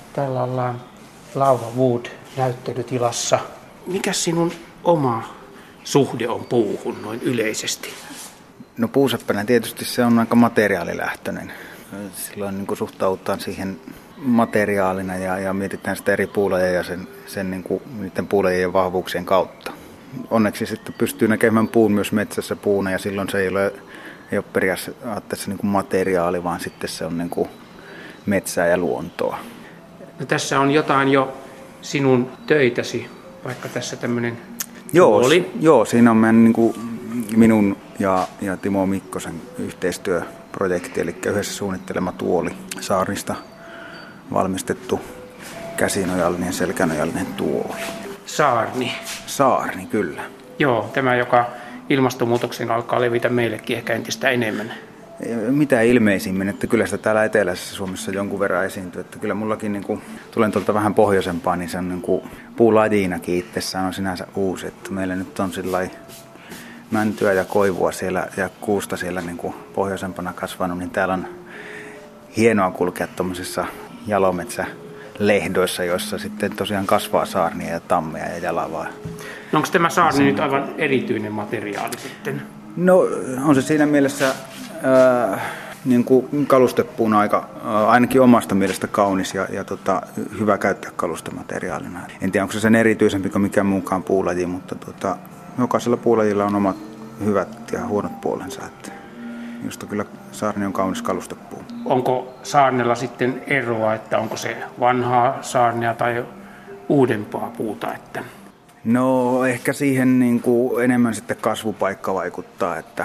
Täällä ollaan Laura Wood-näyttelytilassa. Mikä sinun oma suhde on puuhun noin yleisesti? No puuseppänä tietysti se on aika materiaalilähtöinen. Silloin niin kuin suhtaudutaan siihen materiaalina ja mietitään sitä eri puulajeja ja sen niin kuin, niiden puulajien vahvuuksien kautta. Onneksi sitten pystyy näkemään puun myös metsässä puuna ja silloin se ei ole periaatteessa niin kuin materiaali, vaan sitten se on niin kuin metsää ja luontoa. No, tässä on jotain jo sinun töitäsi, vaikka tässä tämmöinen tuoli. Joo, siinä on meidän, niin kuin minun ja Timo Mikkosen yhteistyöprojekti, eli yhdessä suunnittelema tuoli, saarnista valmistettu käsinojallinen, selkänojallinen tuoli. Saarni, kyllä. Joo, tämä joka ilmastonmuutoksen alkaa levitä meillekin ehkä entistä enemmän. Mitä ilmeisimmin, että kyllä sitä täällä eteläisessä Suomessa jonkun verran esiintyy. Että kyllä mullakin, niin kuin, tulen tuolta vähän pohjoisempaa, niin se on niin kuin, puulajinakin itsessään on sinänsä uusi. Että meillä nyt on sillai mäntyä ja koivua siellä ja kuusta siellä niin kuin pohjoisempana kasvanut, niin täällä on hienoa kulkea tuommoisissa jalometsälehdoissa, joissa sitten tosiaan kasvaa saarnia ja tammeja ja jalavaa. No onko tämä saarni nyt aivan erityinen materiaali sitten? No on se siinä mielessä niin kuin kalustepuun ainakin omasta mielestä kaunis ja hyvä käyttää kalustemateriaalina. En tiedä, onko se sen erityisempi kuin mikään muukaan puulaji, mutta jokaisella puulajilla on omat hyvät ja huonot puolensa. Minusta kyllä saarni on kaunis kalustepuu. Onko saarnella sitten eroa, että onko se vanhaa saarnia tai uudempaa puuta? Että... No ehkä siihen niin kuin enemmän sitten kasvupaikka vaikuttaa, että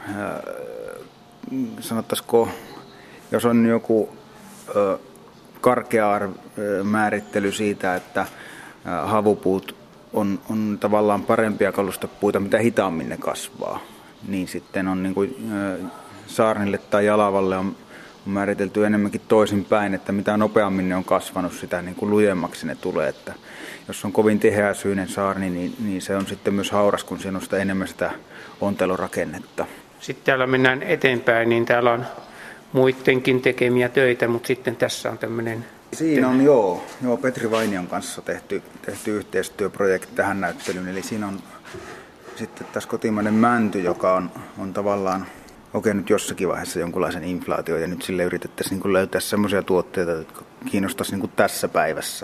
sanottaisiko, jos on joku karkea määrittely siitä, että havupuut on tavallaan parempia kalustepuita, mitä hitaammin ne kasvaa, niin sitten on niin kuin, saarnille tai jalavalle on määritelty enemmänkin toisinpäin, että mitä nopeammin ne on kasvanut, sitä niin kuin lujemmaksi ne tulee. Että jos on kovin tiheäsyinen saarni, niin se on sitten myös hauras, kun siinä on sitä enemmän sitä ontelorakennetta. Sitten täällä mennään eteenpäin, niin täällä on muidenkin tekemiä töitä, mutta sitten tässä on tämmöinen... Siinä on joo Petri Vainion kanssa tehty yhteistyöprojekti tähän näyttelyyn. Eli siinä on sitten tässä kotimainen mänty, joka on tavallaan kokenut jossakin vaiheessa jonkunlaisen inflaation. Ja nyt sille yritettäisiin niin löytää semmoisia tuotteita, jotka kiinnostaisi niin tässä päivässä.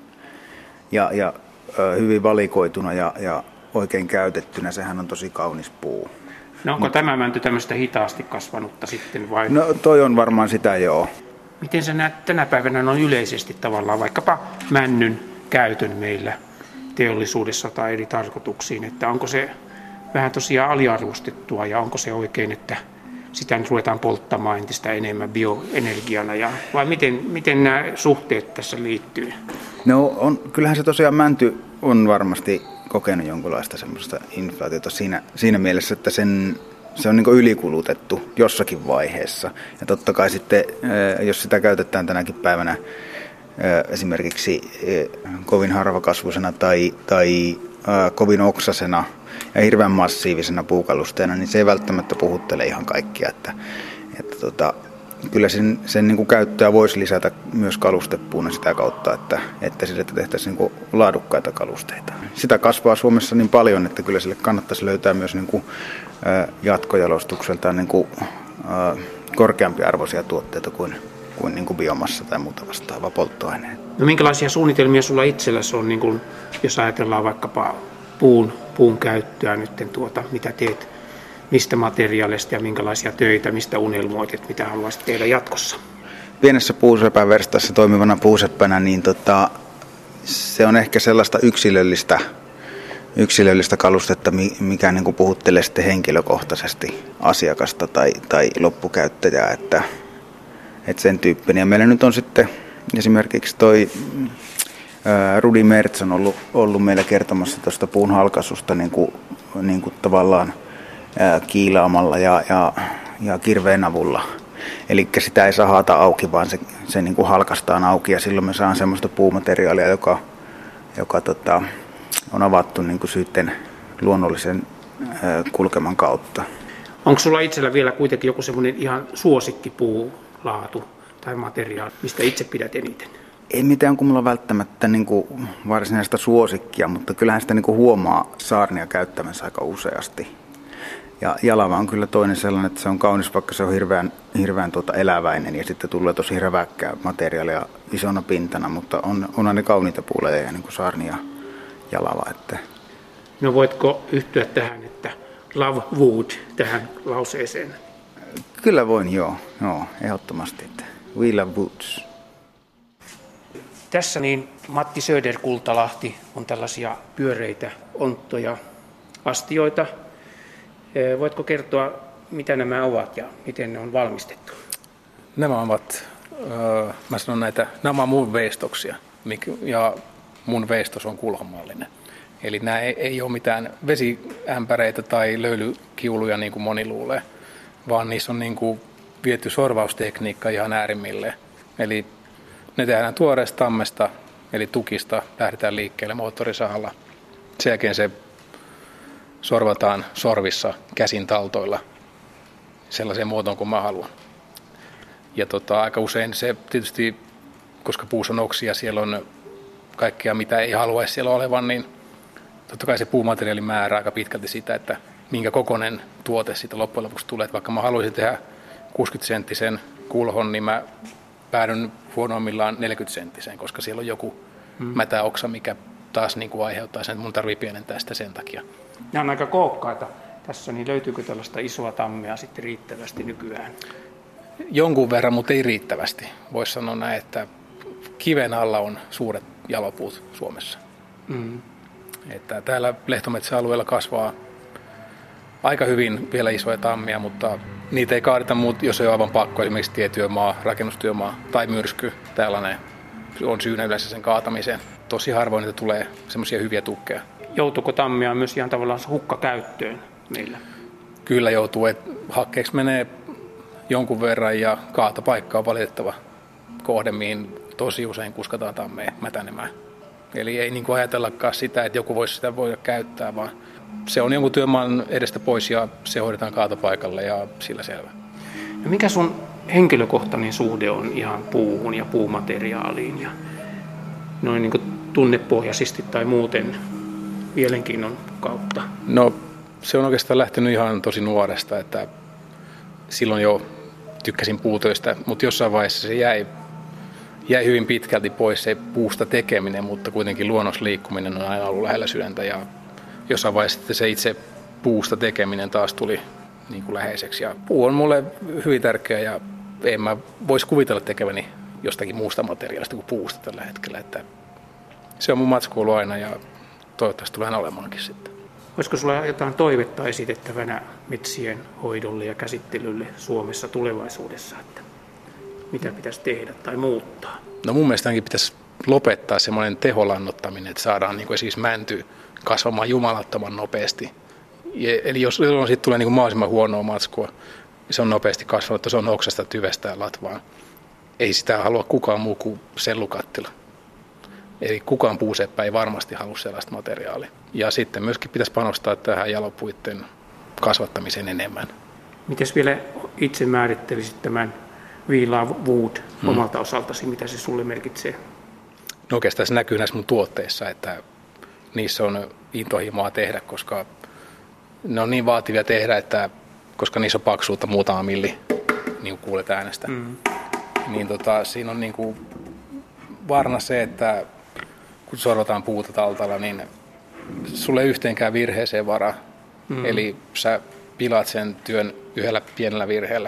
Ja hyvin valikoituna ja oikein käytettynä, sehän on tosi kaunis puu. No onko tämä mänty tämmöistä hitaasti kasvanutta sitten vai? No toi on varmaan sitä, joo. Miten sä näet tänä päivänä noin yleisesti tavallaan vaikkapa männyn käytön meillä teollisuudessa tai eri tarkoituksiin, että onko se vähän tosiaan aliarvostettua ja onko se oikein, että sitä nyt ruvetaan polttamaan entistä enemmän bioenergiana vai miten nämä suhteet tässä liittyy? No kyllähän se tosiaan mänty on varmasti kokenut jonkunlaista semmoista inflaatiota siinä mielessä, että se on niin kuin ylikulutettu jossakin vaiheessa. Ja totta kai sitten, jos sitä käytetään tänäkin päivänä esimerkiksi kovin harvakasvuisena tai kovin oksasena ja hirveän massiivisena puukalusteena, niin se ei välttämättä puhuttele ihan kaikkia. Että kyllä sen niin kuin käyttöä voisi lisätä myös kalustepuuna sitä kautta, että sille tehtäisiin niin kuin laadukkaita kalusteita. Sitä kasvaa Suomessa niin paljon, että kyllä sille kannattaisi löytää myös niin kuin jatkojalostukseltaan niin kuin korkeampia arvoisia tuotteita kuin niin kuin biomassa tai muuta vastaavaa polttoaineita. No minkälaisia suunnitelmia sulla itselläsi on, niin kuin, jos ajatellaan vaikkapa puun käyttöä nyt, mitä teet, mistä materiaalista ja minkälaisia töitä, mistä unelmoit, että mitä haluaisit tehdä jatkossa? Pienessä puusepänverstaassa toimivana puuseppänä, niin se on ehkä sellaista yksilöllistä kalustetta, mikä niin kuin puhuttelee sitten henkilökohtaisesti asiakasta tai loppukäyttäjää, että sen tyyppinen. Ja meillä nyt on sitten esimerkiksi toi Rudi Mertz on ollut meillä kertomassa tuosta puun halkaisusta niin kuin tavallaan kiilaamalla ja kirveen avulla. Eli sitä ei sahata auki, vaan se niin kuin halkaistaan auki ja silloin me saan semmoista puumateriaalia, joka on avattu niin kuin syytten luonnollisen kulkeman kautta. Onko sulla itsellä vielä kuitenkin joku semmoinen ihan suosikkipuulaatu tai materiaali, mistä itse pidät eniten? Ei mitään, kun mulla on välttämättä niin kuin varsinaista suosikkia, mutta kyllähän sitä niin kuin huomaa saarnia käyttämänsä aika useasti. Ja jalava on kyllä toinen sellainen, että se on kaunis, vaikka se on hirveän eläväinen ja sitten tulee tosi räväkkää materiaalia isona pintana, mutta on ne kauniita puuleja niin kuin saarni ja jalava. Että. No voitko yhtyä tähän, että love wood tähän lauseeseen? Kyllä voin, joo ehdottomasti. Että we love woods. Tässä niin Matti Söderkultalahti on tällaisia pyöreitä onttoja astioita. Voitko kertoa, mitä nämä ovat ja miten ne on valmistettu? Nämä ovat, mä sanon nämä on mun veistoksia ja mun veistos on kulhomallinen. Eli nämä ei ole mitään vesiämpäreitä tai löylykiuluja niin kuin moni luulee, vaan niissä on niin kuin viety sorvaustekniikka ihan äärimmilleen. Eli ne tehdään tuoreesta tammesta, eli tukista, lähdetään liikkeelle moottorisahalla. Sen jälkeen se sorvataan sorvissa käsin taltoilla sellaiseen muotoon kuin mä haluan. Ja aika usein se tietysti, koska puussa on oksia, siellä on kaikkea mitä ei haluaisi siellä olevan, niin totta kai se puumateriaali määrää aika pitkälti sitä, että minkä kokoinen tuote siitä loppujen lopuksi tulee. Että vaikka mä haluaisin tehdä 60-senttisen kulhon, niin mä päädyn huonoimmillaan 40-senttisen, koska siellä on joku mätä oksa, mikä taas niin kuin aiheuttaa sen, että mun tarvii pienentää sitä sen takia. Nämä on aika kookkaita tässä, niin löytyykö tällaista isoa tammea sitten riittävästi nykyään? Jonkun verran, mutta ei riittävästi. Voisi sanoa näin, että kiven alla on suuret jalopuut Suomessa. Että täällä lehtometsäalueella kasvaa aika hyvin vielä isoja tammia, mutta niitä ei kaadeta muut, jos ei ole aivan pakko, esimerkiksi tietyömaa, rakennustyömaa tai myrsky. Tällainen on syynä yleensä sen kaatamiseen. Tosi harvoin niitä tulee semmoisia hyviä tukkeja. Joutuuko tammia myös ihan tavallaan hukkakäyttöön meillä? Kyllä joutuu, että hakkeeksi menee jonkun verran ja kaatopaikka on valitettava kohde, mihin tosi usein kuskataan tammea mätänemään. Eli ei niin kuin ajatellakaan sitä, että joku voisi sitä voida käyttää, vaan se on jonkun työmaan edestä pois ja se hoidetaan kaatopaikalle ja sillä selvä. No mikä sun henkilökohtainen suhde on ihan puuhun ja puumateriaaliin ja noin niin kuin tunnepohjaisesti tai muuten mielenkiinnon kautta? No se on oikeastaan lähtenyt ihan tosi nuoresta, että silloin jo tykkäsin puutöistä, mutta jossain vaiheessa se jäi hyvin pitkälti pois se puusta tekeminen, mutta kuitenkin luonnossa liikkuminen on aina ollut lähellä sydäntä ja jossain vaiheessa se itse puusta tekeminen taas tuli niin kuin läheiseksi. Ja puu on mulle hyvin tärkeä ja en mä voisi kuvitella tekeväni jostakin muusta materiaalista kuin puusta tällä hetkellä. Että se on mun matsku ollut aina ja toivottavasti tulee olemaankin sitten. Olisiko sulla jotain toivetta esitettävänä metsien hoidolle ja käsittelylle Suomessa tulevaisuudessa, että mitä pitäisi tehdä tai muuttaa? No mun mielestä pitäisi lopettaa semmoinen teholannottaminen, että saadaan niin kuin esimerkiksi mänty kasvamaan jumalattoman nopeasti. Eli jos siitä tulee niin kuin mahdollisimman huonoa matskua, niin se on nopeasti kasvanut, että se on oksasta, tyvestä ja latvaan. Ei sitä halua kukaan muu kuin sellukattila. Eli kukaan puuseppä ei varmasti halua sellaista materiaalia. Ja sitten myöskin pitäisi panostaa tähän jalopuitten kasvattamiseen enemmän. Mites vielä itse määrittelisit tämän We Love Wood omalta osaltasi, mitä se sulle merkitsee? No oikeastaan se näkyy näissä mun tuotteissa, että niissä on intohimoa tehdä, koska ne on niin vaativia tehdä, että koska niissä on paksuutta muutama milli, niin kuin kuulet äänestä. Niin siinä on niin kuin varna se, että kun sorvataan puuta taltalla, niin sulle ei yhteenkään virheeseen varaa. Eli sä pilaat sen työn yhdellä pienellä virheellä.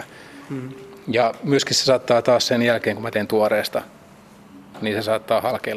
Ja myöskin se saattaa taas sen jälkeen, kun mä teen tuoreesta, niin se saattaa halkeilla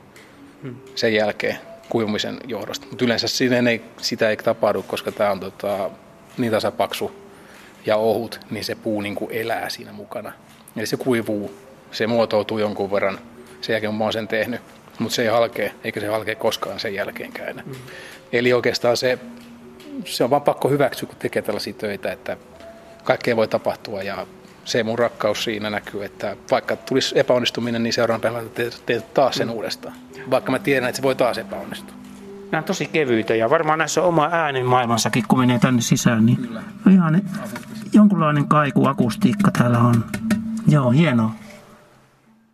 sen jälkeen kuivumisen johdosta. Mutta yleensä sitä ei tapahdu, koska tämä on niin tasapaksu ja ohut, niin se puu niin kuin elää siinä mukana. Eli se kuivuu, se muotoutuu jonkun verran sen jälkeen, kun mä oon sen tehnyt. Mutta se ei halkee, eikä se halkee koskaan sen jälkeenkään enää. Eli oikeastaan se on vaan pakko hyväksyä, kun tekee tällaisia töitä, että kaikkea voi tapahtua ja se mun rakkaus siinä näkyy, että vaikka tulisi epäonnistuminen, niin seuraavan päivänä teet taas sen uudestaan. Vaikka mä tiedän, että se voi taas epäonnistua. Nämä on tosi kevyitä ja varmaan näissä on oma äänen maailmanssakin, kun menee tänne sisään. Niin ihan jonkunlainen kaikuakustiikka täällä on. Joo, hienoa.